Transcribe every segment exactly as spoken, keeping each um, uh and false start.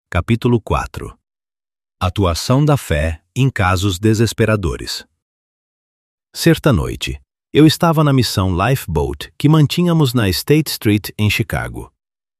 Capítulo quatro. Atuação da fé em casos desesperadores. Certa noite, eu estava na missão Lifeboat que mantínhamos na State Street, em Chicago.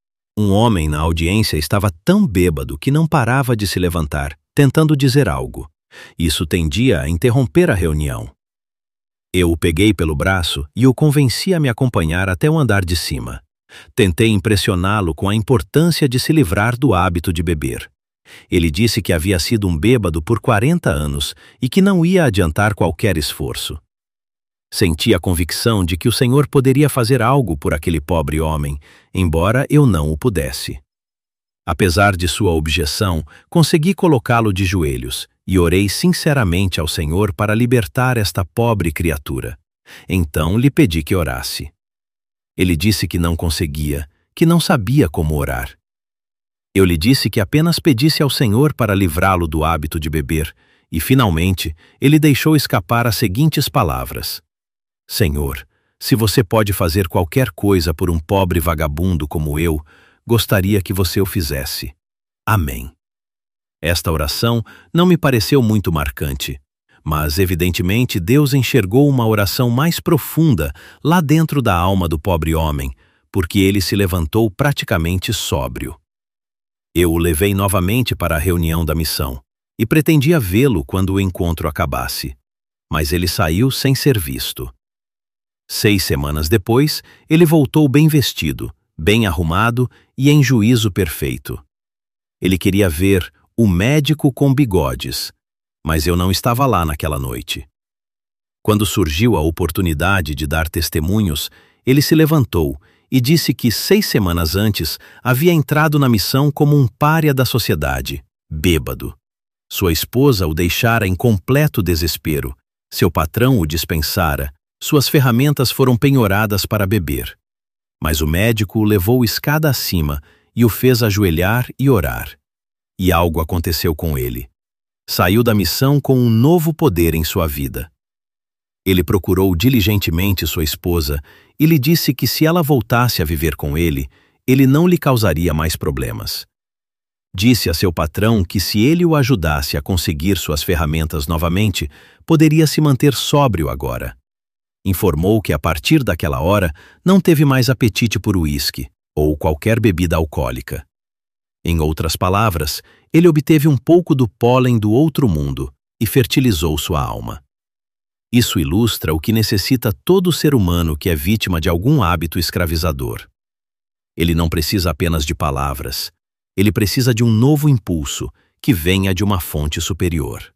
Um homem na audiência estava tão bêbado que não parava de se levantar, tentando dizer algo. Isso tendia a interromper a reunião. Eu o peguei pelo braço e o convenci a me acompanhar até o andar de cima. Tentei impressioná-lo com a importância de se livrar do hábito de beber. Ele disse que havia sido um bêbado por quarenta anos e que não ia adiantar qualquer esforço. Senti a convicção de que o Senhor poderia fazer algo por aquele pobre homem, embora eu não o pudesse. Apesar de sua objeção, consegui colocá-lo de joelhos e orei sinceramente ao Senhor para libertar esta pobre criatura. Então lhe pedi que orasse. Ele disse que não conseguia, que não sabia como orar. Eu lhe disse que apenas pedisse ao Senhor para livrá-lo do hábito de beber, e finalmente ele deixou escapar as seguintes palavras: Senhor, se você pode fazer qualquer coisa por um pobre vagabundo como eu, gostaria que você o fizesse. Amém. Esta oração não me pareceu muito marcante, mas evidentemente Deus enxergou uma oração mais profunda lá dentro da alma do pobre homem, porque ele se levantou praticamente sóbrio. Eu o levei novamente para a reunião da missão e pretendia vê-lo quando o encontro acabasse, mas ele saiu sem ser visto. Seis semanas depois, ele voltou bem vestido, bem arrumado e em juízo perfeito. Ele queria ver o médico com bigodes, mas eu não estava lá naquela noite. Quando surgiu a oportunidade de dar testemunhos, ele se levantou e disse que seis semanas antes havia entrado na missão como um pária da sociedade, bêbado. Sua esposa o deixara em completo desespero, seu patrão o dispensara, suas ferramentas foram penhoradas para beber. Mas o médico o levou escada acima e o fez ajoelhar e orar. E algo aconteceu com ele. Saiu da missão com um novo poder em sua vida. Ele procurou diligentemente sua esposa e lhe disse que se ela voltasse a viver com ele, ele não lhe causaria mais problemas. Disse a seu patrão que se ele o ajudasse a conseguir suas ferramentas novamente, poderia se manter sóbrio agora. Informou que a partir daquela hora não teve mais apetite por uísque ou qualquer bebida alcoólica. Em outras palavras, ele obteve um pouco do pólen do outro mundo e fertilizou sua alma. Isso ilustra o que necessita todo ser humano que é vítima de algum hábito escravizador. Ele não precisa apenas de palavras, ele precisa de um novo impulso que venha de uma fonte superior.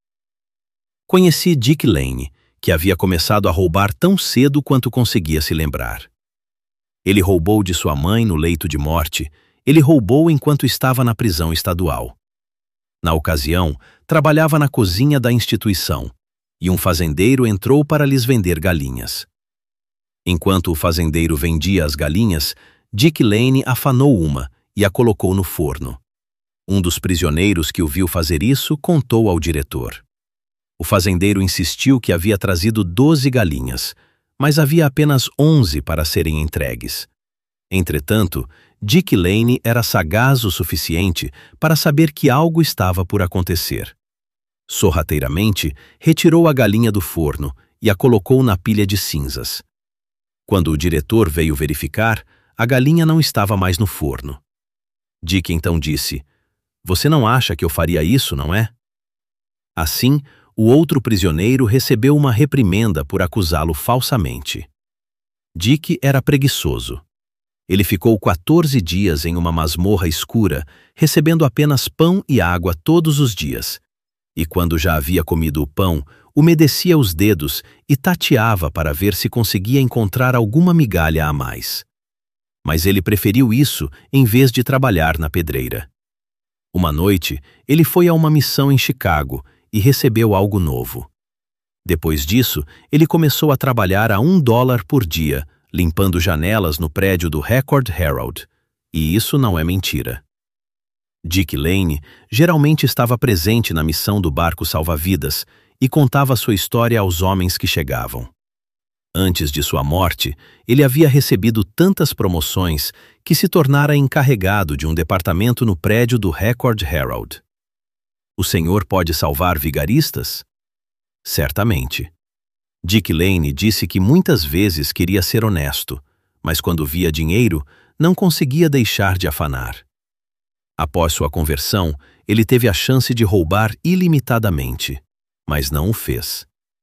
Conheci Dick Lane, que havia começado a roubar tão cedo quanto conseguia se lembrar. Ele roubou de sua mãe no leito de morte, ele roubou enquanto estava na prisão estadual. Na ocasião, trabalhava na cozinha da instituição, e um fazendeiro entrou para lhes vender galinhas. Enquanto o fazendeiro vendia as galinhas, Dick Lane afanou uma e a colocou no forno. Um dos prisioneiros que o viu fazer isso contou ao diretor. O fazendeiro insistiu que havia trazido doze galinhas, mas havia apenas onze para serem entregues. Entretanto, Dick Lane era sagaz o suficiente para saber que algo estava por acontecer. Sorrateiramente, retirou a galinha do forno e a colocou na pilha de cinzas. Quando o diretor veio verificar, a galinha não estava mais no forno. Dick então disse: "Você não acha que eu faria isso, não é?" Assim, o outro prisioneiro recebeu uma reprimenda por acusá-lo falsamente. Dick era preguiçoso. Ele ficou quatorze dias em uma masmorra escura, recebendo apenas pão e água todos os dias. E quando já havia comido o pão, umedecia os dedos e tateava para ver se conseguia encontrar alguma migalha a mais. Mas ele preferiu isso em vez de trabalhar na pedreira. Uma noite, ele foi a uma missão em Chicago e recebeu algo novo. Depois disso, ele começou a trabalhar a um dólar por dia, limpando janelas no prédio do Record Herald. E isso não é mentira. Dick Lane geralmente estava presente na missão do barco salva-vidas e contava sua história aos homens que chegavam. Antes de sua morte, ele havia recebido tantas promoções que se tornara encarregado de um departamento no prédio do Record Herald. O senhor pode salvar vigaristas? Certamente. Dick Lane disse que muitas vezes queria ser honesto, mas quando via dinheiro, não conseguia deixar de afanar. Após sua conversão, ele teve a chance de roubar ilimitadamente, mas não o fez.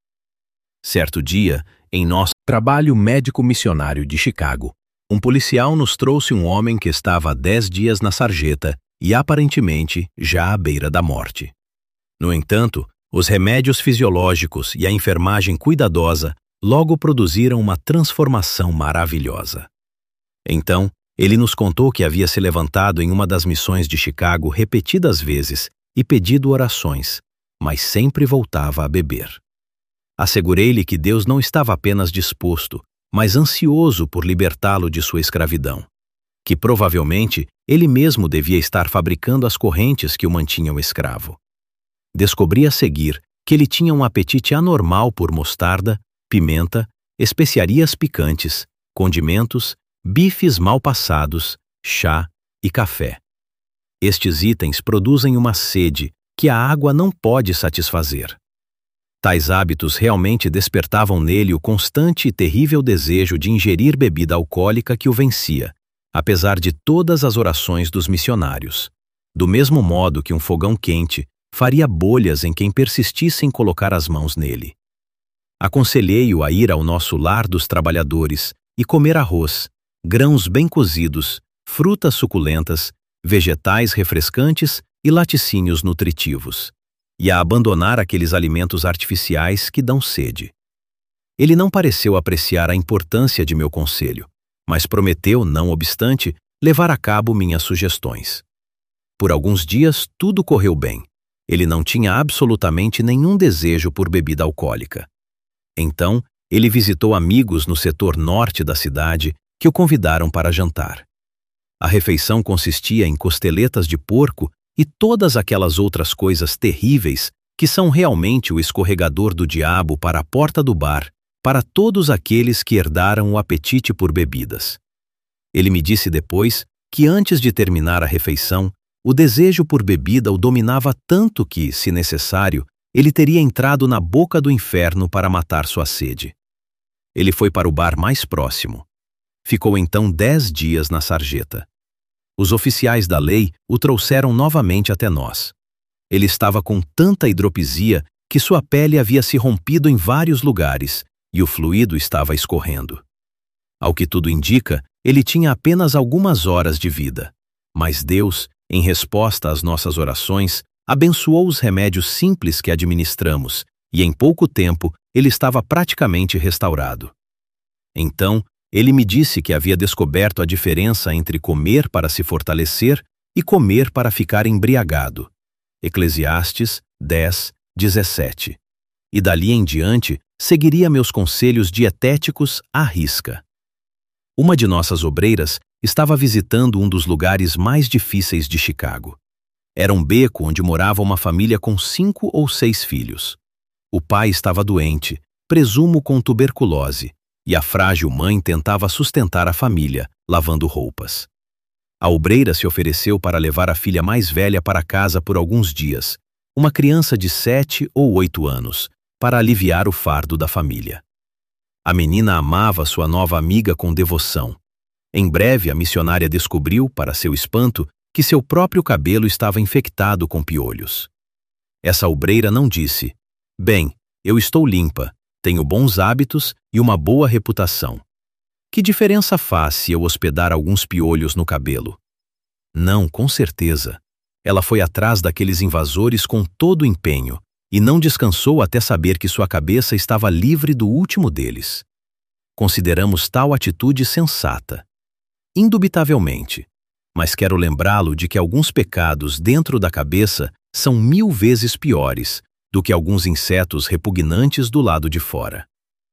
Certo dia, em nosso trabalho médico missionário de Chicago, um policial nos trouxe um homem que estava há dez dias na sarjeta e aparentemente já à beira da morte. No entanto, os remédios fisiológicos e a enfermagem cuidadosa logo produziram uma transformação maravilhosa. Então, ele nos contou que havia se levantado em uma das missões de Chicago repetidas vezes e pedido orações, mas sempre voltava a beber. Assegurei-lhe que Deus não estava apenas disposto, mas ansioso por libertá-lo de sua escravidão, que provavelmente ele mesmo devia estar fabricando as correntes que o mantinham escravo. Descobri a seguir que ele tinha um apetite anormal por mostarda, pimenta, especiarias picantes, condimentos, bifes mal passados, chá e café. Estes itens produzem uma sede que a água não pode satisfazer. Tais hábitos realmente despertavam nele o constante e terrível desejo de ingerir bebida alcoólica que o vencia, apesar de todas as orações dos missionários, do mesmo modo que um fogão quente faria bolhas em quem persistisse em colocar as mãos nele. Aconselhei-o a ir ao nosso lar dos trabalhadores e comer arroz, grãos bem cozidos, frutas suculentas, vegetais refrescantes e laticínios nutritivos, e a abandonar aqueles alimentos artificiais que dão sede. Ele não pareceu apreciar a importância de meu conselho, mas prometeu, não obstante, levar a cabo minhas sugestões. Por alguns dias tudo correu bem. Ele não tinha absolutamente nenhum desejo por bebida alcoólica. Então, ele visitou amigos no setor norte da cidade que o convidaram para jantar. A refeição consistia em costeletas de porco e todas aquelas outras coisas terríveis que são realmente o escorregador do diabo para a porta do bar, para todos aqueles que herdaram o apetite por bebidas. Ele me disse depois que antes de terminar a refeição, o desejo por bebida o dominava tanto que, se necessário, ele teria entrado na boca do inferno para matar sua sede. Ele foi para o bar mais próximo. Ficou então dez dias na sarjeta. Os oficiais da lei o trouxeram novamente até nós. Ele estava com tanta hidropisia que sua pele havia se rompido em vários lugares e o fluido estava escorrendo. Ao que tudo indica, ele tinha apenas algumas horas de vida, mas Deus, em resposta às nossas orações, abençoou os remédios simples que administramos e em pouco tempo ele estava praticamente restaurado. Então, ele me disse que havia descoberto a diferença entre comer para se fortalecer e comer para ficar embriagado. Eclesiastes dez, dezessete. E dali em diante, seguiria meus conselhos dietéticos à risca. Uma de nossas obreiras estava visitando um dos lugares mais difíceis de Chicago. Era um beco onde morava uma família com cinco ou seis filhos. O pai estava doente, presumo com tuberculose, e a frágil mãe tentava sustentar a família, lavando roupas. A obreira se ofereceu para levar a filha mais velha para casa por alguns dias, uma criança de sete ou oito anos, para aliviar o fardo da família. A menina amava sua nova amiga com devoção. Em breve, a missionária descobriu, para seu espanto, que seu próprio cabelo estava infectado com piolhos. Essa obreira não disse: "Bem, eu estou limpa, tenho bons hábitos e uma boa reputação. Que diferença faz se eu hospedar alguns piolhos no cabelo?" Não, com certeza. Ela foi atrás daqueles invasores com todo o empenho e não descansou até saber que sua cabeça estava livre do último deles. Consideramos tal atitude sensata. Indubitavelmente. Mas quero lembrá-lo de que alguns pecados dentro da cabeça são mil vezes piores do que alguns insetos repugnantes do lado de fora.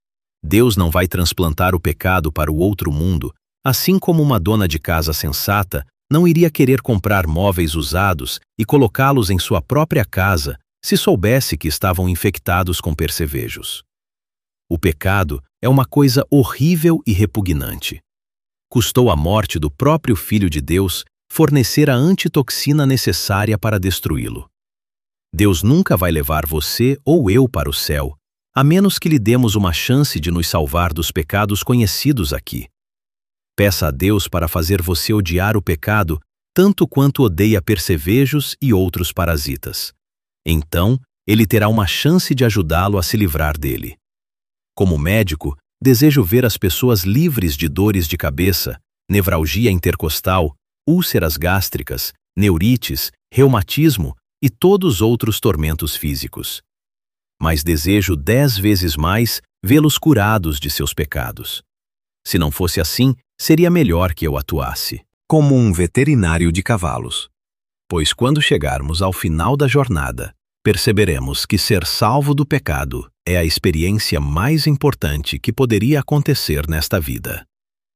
Deus não vai transplantar o pecado para o outro mundo, assim como uma dona de casa sensata não iria querer comprar móveis usados e colocá-los em sua própria casa se soubesse que estavam infectados com percevejos. O pecado é uma coisa horrível e repugnante. Custou a morte do próprio Filho de Deus fornecer a antitoxina necessária para destruí-lo. Deus nunca vai levar você ou eu para o céu, a menos que lhe demos uma chance de nos salvar dos pecados conhecidos aqui. Peça a Deus para fazer você odiar o pecado tanto quanto odeia percevejos e outros parasitas. Então, ele terá uma chance de ajudá-lo a se livrar dele. Como médico, desejo ver as pessoas livres de dores de cabeça, nevralgia intercostal, úlceras gástricas, neurites, reumatismo e todos outros tormentos físicos. Mas desejo dez vezes mais vê-los curados de seus pecados. Se não fosse assim, seria melhor que eu atuasse como um veterinário de cavalos. Pois quando chegarmos ao final da jornada, perceberemos que ser salvo do pecado é a experiência mais importante que poderia acontecer nesta vida.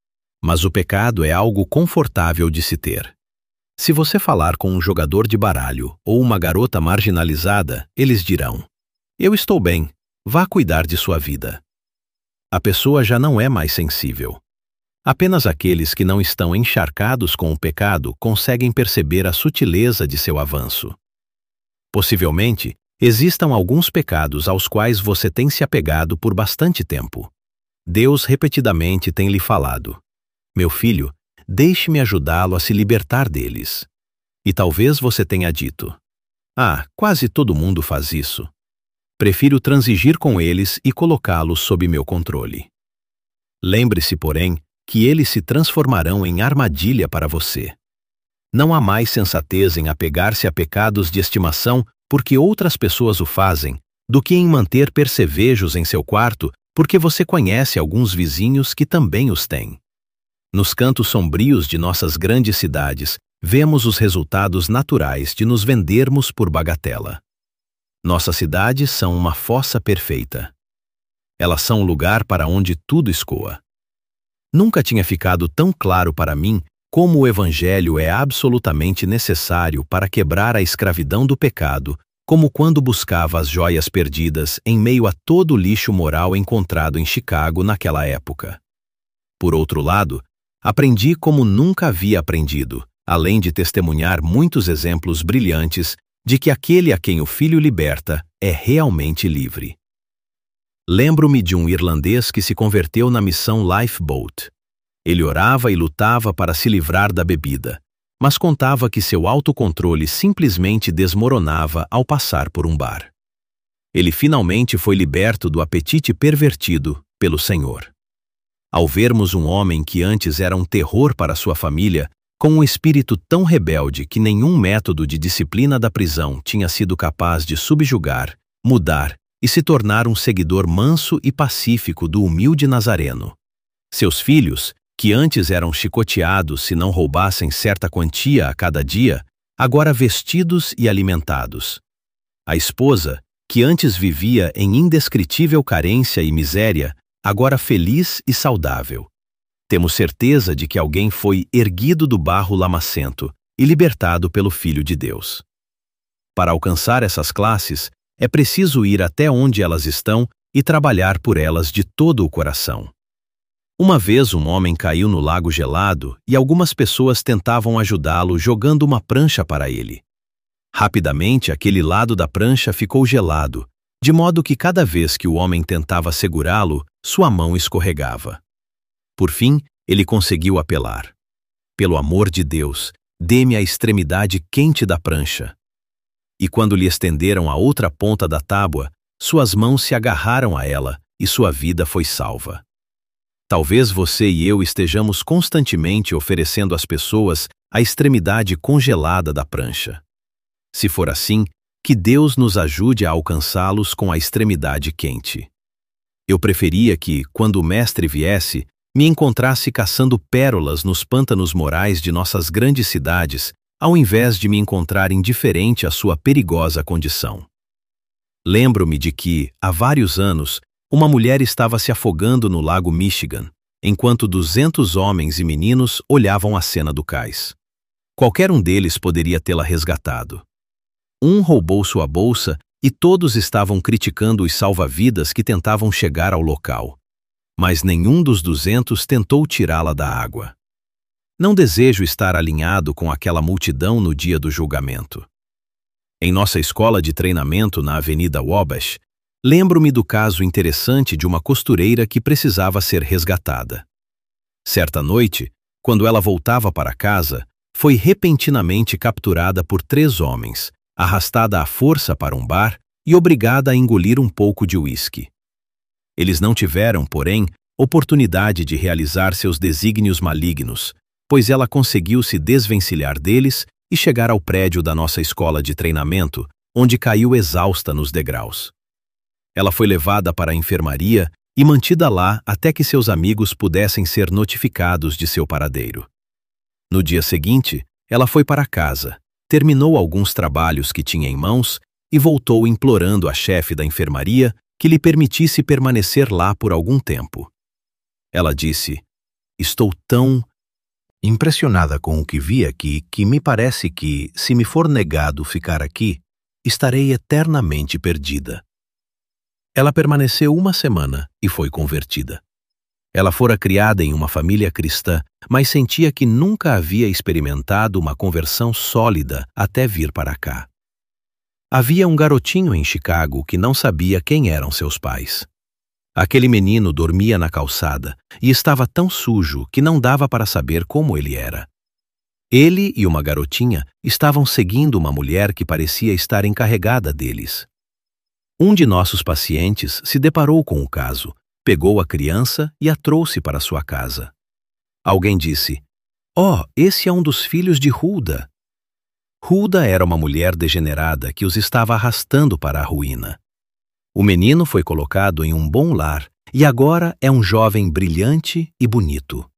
Mas o pecado é algo confortável de se ter. Se você falar com um jogador de baralho ou uma garota marginalizada, eles dirão: "Eu estou bem, vá cuidar de sua vida." A pessoa já não é mais sensível. Apenas aqueles que não estão encharcados com o pecado conseguem perceber a sutileza de seu avanço. Possivelmente, existam alguns pecados aos quais você tem se apegado por bastante tempo. Deus repetidamente tem lhe falado: "Meu filho, deixe-me ajudá-lo a se libertar deles." E talvez você tenha dito: "Ah, quase todo mundo faz isso. Prefiro transigir com eles e colocá-los sob meu controle." Lembre-se, porém, que eles se transformarão em armadilha para você. Não há mais sensatez em apegar-se a pecados de estimação porque outras pessoas o fazem, do que em manter percevejos em seu quarto porque você conhece alguns vizinhos que também os têm. Nos cantos sombrios de nossas grandes cidades, vemos os resultados naturais de nos vendermos por bagatela. Nossas cidades são uma fossa perfeita. Elas são o lugar para onde tudo escoa. Nunca tinha ficado tão claro para mim como o Evangelho é absolutamente necessário para quebrar a escravidão do pecado, como quando buscava as joias perdidas em meio a todo o lixo moral encontrado em Chicago naquela época. Por outro lado, aprendi como nunca havia aprendido, além de testemunhar muitos exemplos brilhantes de que aquele a quem o Filho liberta é realmente livre. Lembro-me de um irlandês que se converteu na missão Lifeboat. Ele orava e lutava para se livrar da bebida, mas contava que seu autocontrole simplesmente desmoronava ao passar por um bar. Ele finalmente foi liberto do apetite pervertido pelo Senhor. Ao vermos um homem que antes era um terror para sua família, com um espírito tão rebelde que nenhum método de disciplina da prisão tinha sido capaz de subjugar, mudar e se tornar um seguidor manso e pacífico do humilde Nazareno. Seus filhos, que antes eram chicoteados se não roubassem certa quantia a cada dia, agora vestidos e alimentados. A esposa, que antes vivia em indescritível carência e miséria, agora feliz e saudável. Temos certeza de que alguém foi erguido do barro lamacento e libertado pelo Filho de Deus. Para alcançar essas classes, é preciso ir até onde elas estão e trabalhar por elas de todo o coração. Uma vez um homem caiu no lago gelado e algumas pessoas tentavam ajudá-lo jogando uma prancha para ele. Rapidamente, aquele lado da prancha ficou gelado, de modo que cada vez que o homem tentava segurá-lo, sua mão escorregava. Por fim, ele conseguiu apelar: "Pelo amor de Deus, dê-me a extremidade quente da prancha." E quando lhe estenderam a outra ponta da tábua, suas mãos se agarraram a ela e sua vida foi salva. Talvez você e eu estejamos constantemente oferecendo às pessoas a extremidade congelada da prancha. Se for assim, que Deus nos ajude a alcançá-los com a extremidade quente. Eu preferia que, quando o Mestre viesse, me encontrasse caçando pérolas nos pântanos morais de nossas grandes cidades, ao invés de me encontrar indiferente à sua perigosa condição. Lembro-me de que, há vários anos, uma mulher estava se afogando no lago Michigan, enquanto duzentos homens e meninos olhavam a cena do cais. Qualquer um deles poderia tê-la resgatado. Um roubou sua bolsa e todos estavam criticando os salva-vidas que tentavam chegar ao local. Mas nenhum dos duzentos tentou tirá-la da água. Não desejo estar alinhado com aquela multidão no dia do julgamento. Em nossa escola de treinamento na Avenida Wabash, lembro-me do caso interessante de uma costureira que precisava ser resgatada. Certa noite, quando ela voltava para casa, foi repentinamente capturada por três homens, arrastada à força para um bar e obrigada a engolir um pouco de uísque. Eles não tiveram, porém, oportunidade de realizar seus desígnios malignos, pois ela conseguiu se desvencilhar deles e chegar ao prédio da nossa escola de treinamento, onde caiu exausta nos degraus. Ela foi levada para a enfermaria e mantida lá até que seus amigos pudessem ser notificados de seu paradeiro. No dia seguinte, ela foi para casa, terminou alguns trabalhos que tinha em mãos e voltou implorando à chefe da enfermaria que lhe permitisse permanecer lá por algum tempo. Ela disse: "Estou tão impressionada com o que vi aqui que me parece que, se me for negado ficar aqui, estarei eternamente perdida." Ela permaneceu uma semana e foi convertida. Ela fora criada em uma família cristã, mas sentia que nunca havia experimentado uma conversão sólida até vir para cá. Havia um garotinho em Chicago que não sabia quem eram seus pais. Aquele menino dormia na calçada e estava tão sujo que não dava para saber como ele era. Ele e uma garotinha estavam seguindo uma mulher que parecia estar encarregada deles. Um de nossos pacientes se deparou com o caso, pegou a criança e a trouxe para sua casa. Alguém disse: "Oh, esse é um dos filhos de Hulda." Hulda era uma mulher degenerada que os estava arrastando para a ruína. O menino foi colocado em um bom lar e agora é um jovem brilhante e bonito.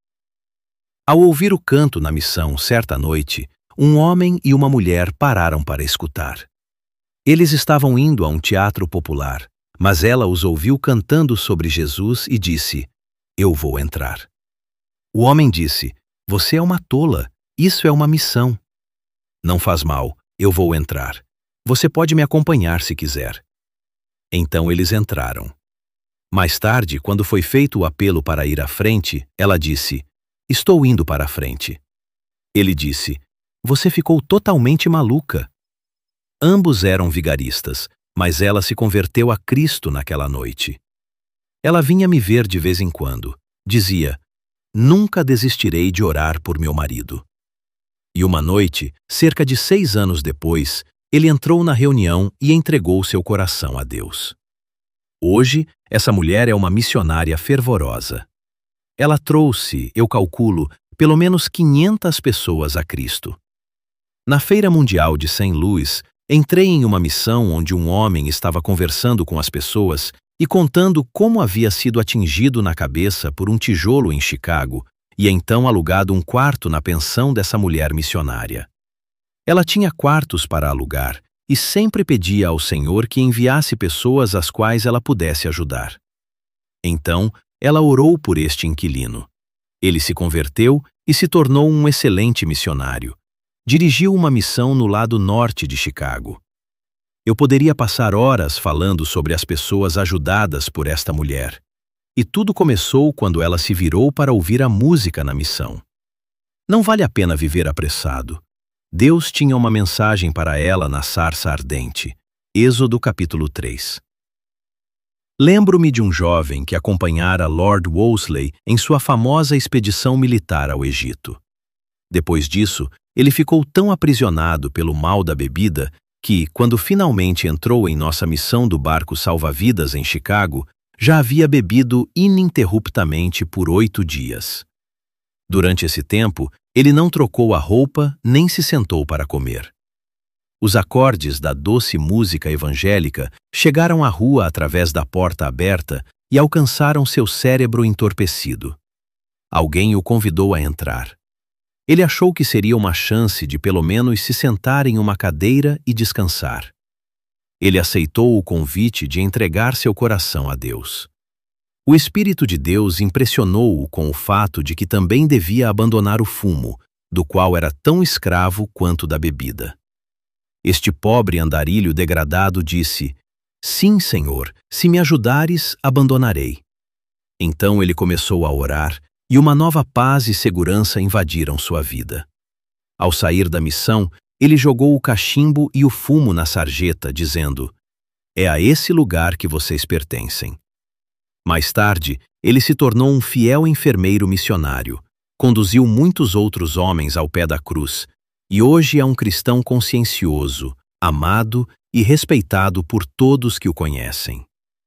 Ao ouvir o canto na missão certa noite, um homem e uma mulher pararam para escutar. Eles estavam indo a um teatro popular, mas ela os ouviu cantando sobre Jesus e disse: "Eu vou entrar." O homem disse: "Você é uma tola, isso é uma missão." "Não faz mal, eu vou entrar. Você pode me acompanhar se quiser." Então eles entraram. Mais tarde, quando foi feito o apelo para ir à frente, ela disse: "Estou indo para a frente." Ele disse: "Você ficou totalmente maluca." Ambos eram vigaristas, mas ela se converteu a Cristo naquela noite. Ela vinha me ver de vez em quando. Dizia: "Nunca desistirei de orar por meu marido." E uma noite, cerca de seis anos depois, ele entrou na reunião e entregou seu coração a Deus. Hoje, essa mulher é uma missionária fervorosa. Ela trouxe, eu calculo, pelo menos quinhentas pessoas a Cristo. Na Feira Mundial de Saint Louis, entrei em uma missão onde um homem estava conversando com as pessoas e contando como havia sido atingido na cabeça por um tijolo em Chicago e então alugado um quarto na pensão dessa mulher missionária. Ela tinha quartos para alugar e sempre pedia ao Senhor que enviasse pessoas às quais ela pudesse ajudar. Então, ela orou por este inquilino. Ele se converteu e se tornou um excelente missionário. Dirigiu uma missão no lado norte de Chicago. Eu poderia passar horas falando sobre as pessoas ajudadas por esta mulher. E tudo começou quando ela se virou para ouvir a música na missão. Não vale a pena viver apressado. Deus tinha uma mensagem para ela na sarça ardente. Êxodo capítulo três. Lembro-me de um jovem que acompanhara Lord Wolseley em sua famosa expedição militar ao Egito. Depois disso, ele ficou tão aprisionado pelo mal da bebida que, quando finalmente entrou em nossa missão do barco salva-vidas em Chicago, já havia bebido ininterruptamente por oito dias. Durante esse tempo, ele não trocou a roupa nem se sentou para comer. Os acordes da doce música evangélica chegaram à rua através da porta aberta e alcançaram seu cérebro entorpecido. Alguém o convidou a entrar. Ele achou que seria uma chance de pelo menos se sentar em uma cadeira e descansar. Ele aceitou o convite de entregar seu coração a Deus. O Espírito de Deus impressionou-o com o fato de que também devia abandonar o fumo, do qual era tão escravo quanto da bebida. Este pobre andarilho degradado disse: "Sim, Senhor, se me ajudares, abandonarei." Então ele começou a orar, e uma nova paz e segurança invadiram sua vida. Ao sair da missão, ele jogou o cachimbo e o fumo na sarjeta, dizendo: "É a esse lugar que vocês pertencem." Mais tarde, ele se tornou um fiel enfermeiro missionário, conduziu muitos outros homens ao pé da cruz, e hoje é um cristão consciencioso, amado e respeitado por todos que o conhecem.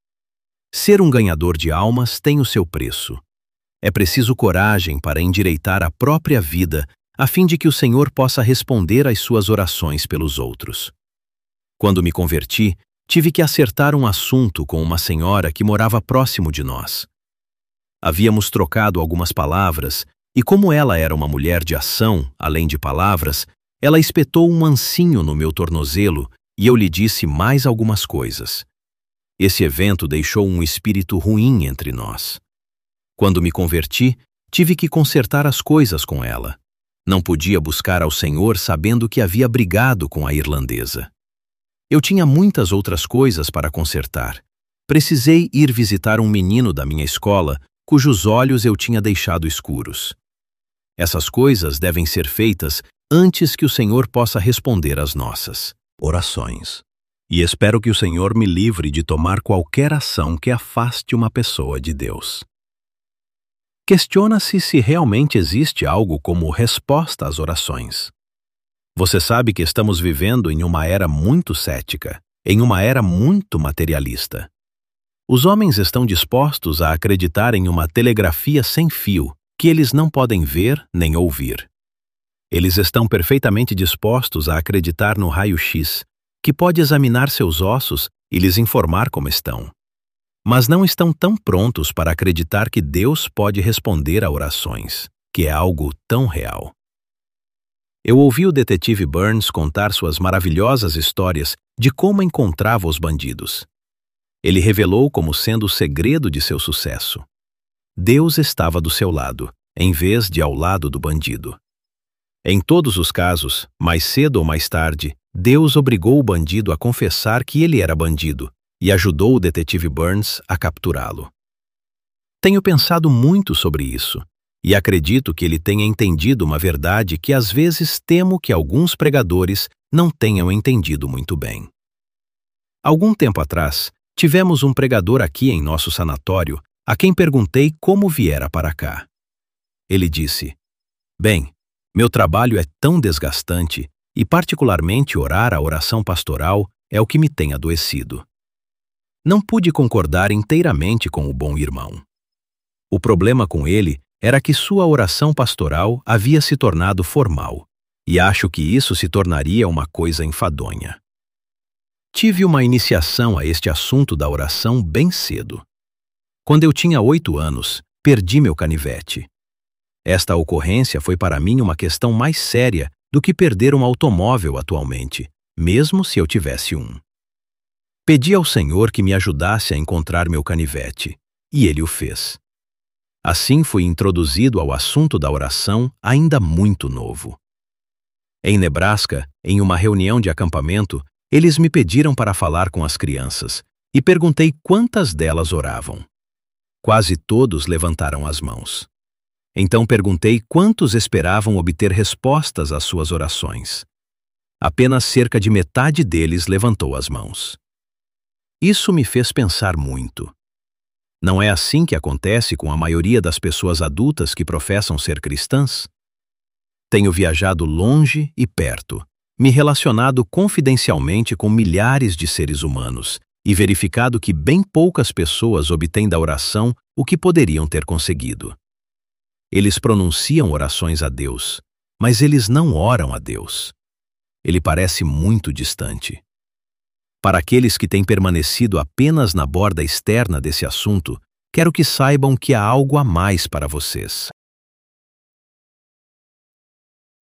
Ser um ganhador de almas tem o seu preço. É preciso coragem para endireitar a própria vida, a fim de que o Senhor possa responder às suas orações pelos outros. Quando me converti, tive que acertar um assunto com uma senhora que morava próximo de nós. Havíamos trocado algumas palavras, e como ela era uma mulher de ação, além de palavras, ela espetou um ancinho no meu tornozelo e eu lhe disse mais algumas coisas. Esse evento deixou um espírito ruim entre nós. Quando me converti, tive que consertar as coisas com ela. Não podia buscar ao Senhor sabendo que havia brigado com a irlandesa. Eu tinha muitas outras coisas para consertar. Precisei ir visitar um menino da minha escola, cujos olhos eu tinha deixado escuros. Essas coisas devem ser feitas antes que o Senhor possa responder às nossas orações. E espero que o Senhor me livre de tomar qualquer ação que afaste uma pessoa de Deus. Questiona-se se realmente existe algo como resposta às orações. Você sabe que estamos vivendo em uma era muito cética, em uma era muito materialista. Os homens estão dispostos a acreditar em uma telegrafia sem fio, que eles não podem ver nem ouvir. Eles estão perfeitamente dispostos a acreditar no raio-x, que pode examinar seus ossos e lhes informar como estão. Mas não estão tão prontos para acreditar que Deus pode responder a orações, que é algo tão real. Eu ouvi o detetive Burns contar suas maravilhosas histórias de como encontrava os bandidos. Ele revelou como sendo o segredo de seu sucesso. Deus estava do seu lado, em vez de ao lado do bandido. Em todos os casos, mais cedo ou mais tarde, Deus obrigou o bandido a confessar que ele era bandido e ajudou o detetive Burns a capturá-lo. Tenho pensado muito sobre isso e acredito que ele tenha entendido uma verdade que às vezes temo que alguns pregadores não tenham entendido muito bem. Algum tempo atrás, tivemos um pregador aqui em nosso sanatório a quem perguntei como viera para cá. Ele disse: "Bem, meu trabalho é tão desgastante e particularmente orar a oração pastoral é o que me tem adoecido." Não pude concordar inteiramente com o bom irmão. O problema com ele era que sua oração pastoral havia se tornado formal, e acho que isso se tornaria uma coisa enfadonha. Tive uma iniciação a este assunto da oração bem cedo. Quando eu tinha oito anos, perdi meu canivete. Esta ocorrência foi para mim uma questão mais séria do que perder um automóvel atualmente, mesmo se eu tivesse um. Pedi ao Senhor que me ajudasse a encontrar meu canivete, e Ele o fez. Assim fui introduzido ao assunto da oração ainda muito novo. Em Nebraska, em uma reunião de acampamento, eles me pediram para falar com as crianças, e perguntei quantas delas oravam. Quase todos levantaram as mãos. Então perguntei quantos esperavam obter respostas às suas orações. Apenas cerca de metade deles levantou as mãos. Isso me fez pensar muito. Não é assim que acontece com a maioria das pessoas adultas que professam ser cristãs? Tenho viajado longe e perto, me relacionado confidencialmente com milhares de seres humanos e verificado que bem poucas pessoas obtêm da oração o que poderiam ter conseguido. Eles pronunciam orações a Deus, mas eles não oram a Deus. Ele parece muito distante. Para aqueles que têm permanecido apenas na borda externa desse assunto, quero que saibam que há algo a mais para vocês.